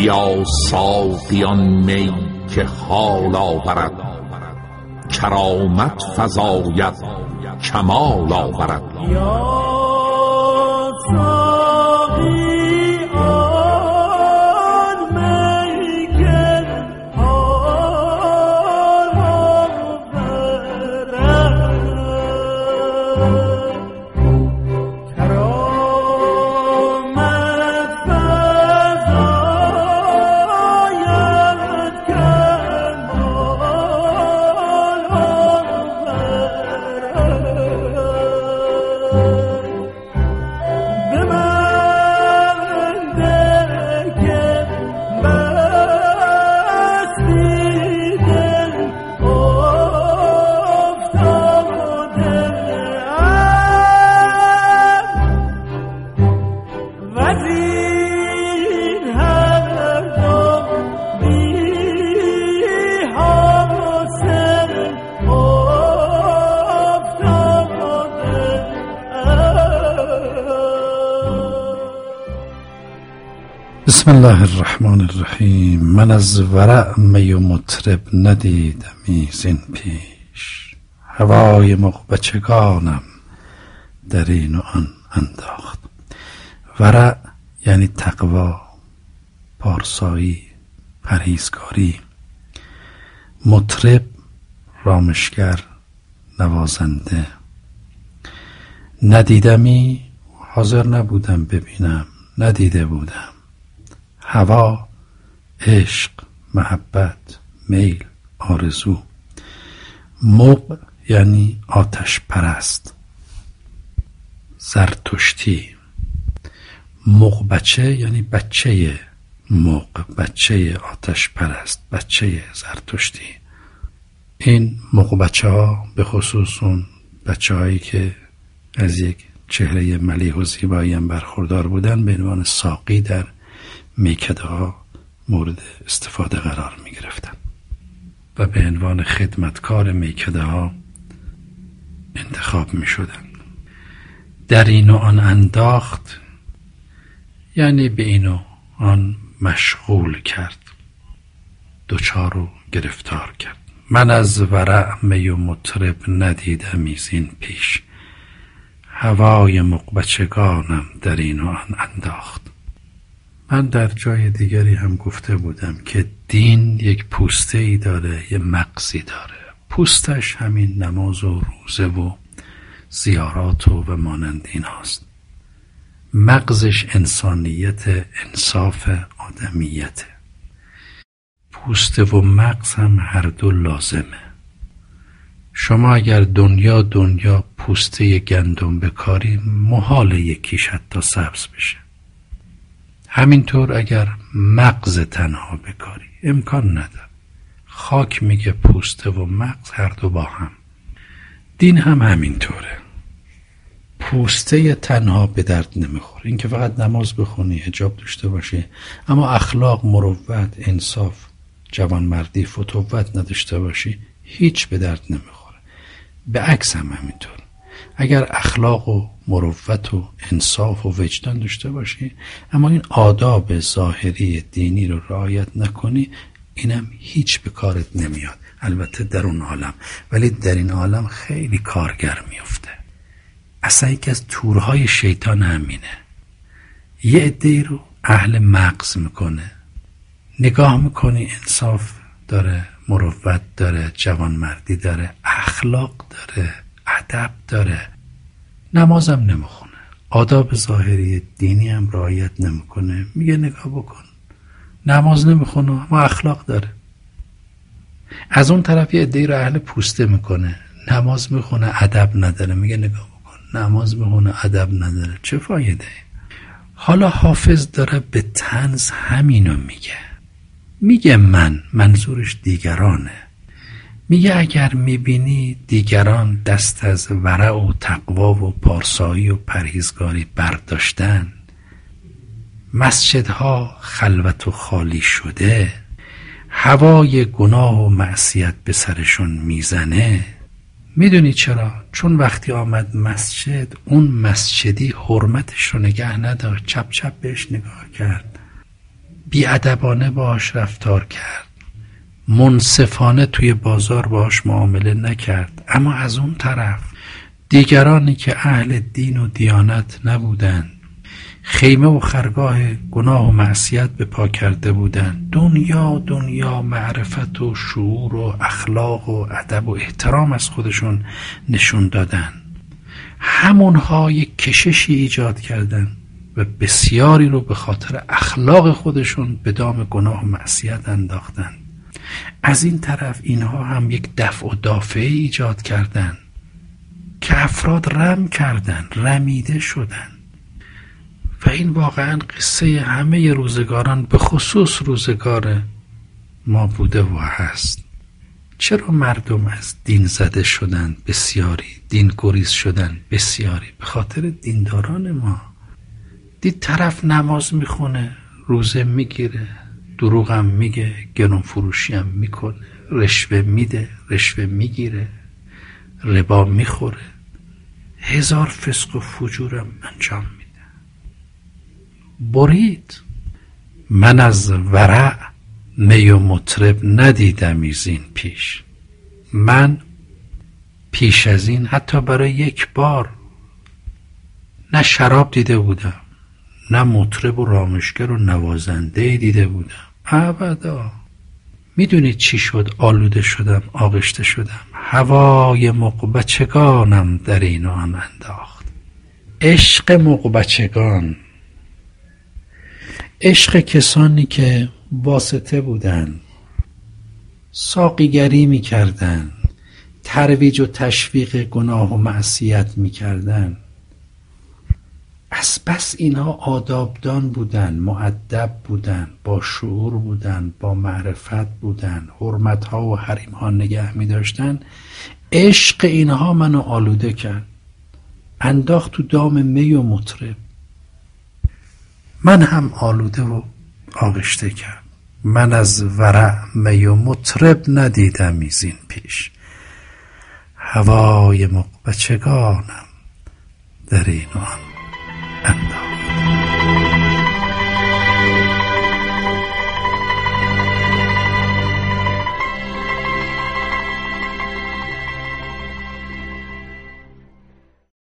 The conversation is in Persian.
بیا ساقیان می که حال آورد، کرامت فزاید کمال آورد. بسم الله الرحمن الرحیم. من از ورع می و مطرب ندیدمی زین پیش، هوای مغبچگانم در این و آن انداخت. ورع یعنی تقوا، پارسایی، پرهیزکاری. مطرب رامشگر، نوازنده. ندیدمی حاضر نبودم ببینم، ندیده بودم. هوا عشق، محبت، میل، آرزو. مغ یعنی آتش پرست، زرتشتی. مغ بچه یعنی بچه مغ، بچه آتش پرست، بچه زرتشتی. این مغ بچه ها به خصوص اون بچه هایی که از یک چهره ملیح و زیبایی هم برخوردار بودن به عنوان ساقی در میکده ها مورد استفاده قرار می گرفتن و به عنوان خدمتکار میکده ها انتخاب می شدن. در این و آن انداخت یعنی به این و آن مشغول کرد، دوچار و گرفتار کرد. من از ورع می و مطرب ندیدمی زین پیش، هوای مغبچگانم در این و آن انداخت. من در جای دیگری هم گفته بودم که دین یک پوسته ای داره، یه مغزی داره. پوستش همین نماز و روزه و زیارات و مانند این هاست. مغزش انسانیت، انصاف، آدمیت. پوسته و مغز هم هر دو لازمه. شما اگر دنیا پوسته گندم بکاری، محال یکیش حتی سبز بشه. همینطور اگر مغز تنها بکاری امکان نداره. خاک میگه پوسته و مغز هر دو با هم. دین هم همینطوره. پوسته تنها به درد نمیخوره، این که فقط نماز بخونی، حجاب داشته باشی، اما اخلاق، مروت، انصاف، جوانمردی، فتوت نداشته باشی، هیچ به درد نمیخوره. به عکس هم همینطور. اگر اخلاق و مروت و انصاف و وجدان داشته باشی اما این آداب ظاهری دینی رو رعایت نکنی، اینم هیچ به کارت نمیاد. البته در اون عالم، ولی در این عالم خیلی کارگر میفته. اصلا یکی از تورهای شیطان همینه. یه عده‌ای رو اهل مغز میکنه، نگاه میکنی انصاف داره، مروت داره، جوانمردی داره، اخلاق داره، ادب داره، نمازم نمیخونه، آداب ظاهری دینی هم رعایت نمیکنه. میگه نگاه بکن، نماز نمیخونه اما اخلاق داره. از اون طرف یه عده‌ای رو اهل پوسته میکنه، نماز میخونه، ادب نداره. میگه نگاه بکن، نماز میخونه، ادب نداره، چه فایده؟ حالا حافظ داره به طنز همینو میگه منظورش دیگرانه. میگه اگر میبینی دیگران دست از ورع و تقوا و پارسایی و پرهیزگاری برداشتن، مسجدها خلوت و خالی شده، هوای گناه و معصیت به سرشون میزنه، میدونی چرا؟ چون وقتی آمد مسجد، اون مسجدی حرمتش رو نگه نداشت، چپ چپ بهش نگاه کرد، بی‌ادبانه باهاش رفتار کرد، منصفانه توی بازار باهاش معامله نکرد. اما از اون طرف دیگرانی که اهل دین و دیانت نبودند، خیمه و خرگاه گناه و معصیت به پا کرده بودند، دنیا معرفت و شعور و اخلاق و ادب و احترام از خودشون نشون دادن، همونها یک کششی ایجاد کردن و بسیاری رو به خاطر اخلاق خودشون به دام گناه و معصیت انداختن. از این طرف اینها هم یک دفع و دافعه ایجاد کردن که افراد رمیده شدن. و این واقعا قصه همه روزگاران، به خصوص روزگار ما بوده و هست. چرا مردم از دین زده شدن بسیاری، دین گریز شدن بسیاری؟ به خاطر دینداران ما. دید طرف نماز میخونه، روزه میگیره، دروغم میگه، گرون فروشی هم میکنه، رشوه میده، رشوه میگیره، ربا میخوره، هزار فسق و فجورم انجام میده. برید. من از ورع می و مطرب ندیدم از این پیش. من پیش از این حتی برای یک بار نه شراب دیده بودم، نه مطرب و رامشگر و نوازنده دیده بودم، ابدا. میدونید چی شد؟ آلوده شدم، آغشته شدم. هوای مغبچگانم در این و آن انداخت. عشق مغبچگان، عشق کسانی که واسطه بودن، ساقیگری میکردن، ترویج و تشویق گناه و معصیت میکردن. بس اینها آدابدان بودن، مؤدب بودن، با شعور بودن، با معرفت بودن، حرمتها و حریمها نگه می‌داشتن. عشق اینها منو آلوده کرد، انداخت تو دام می و مطرب. من هم آلوده و آغشته کرد. من از ورع می و مطرب ندیدم از این پیش. هوای مغبچگانم در این و آن انداخت.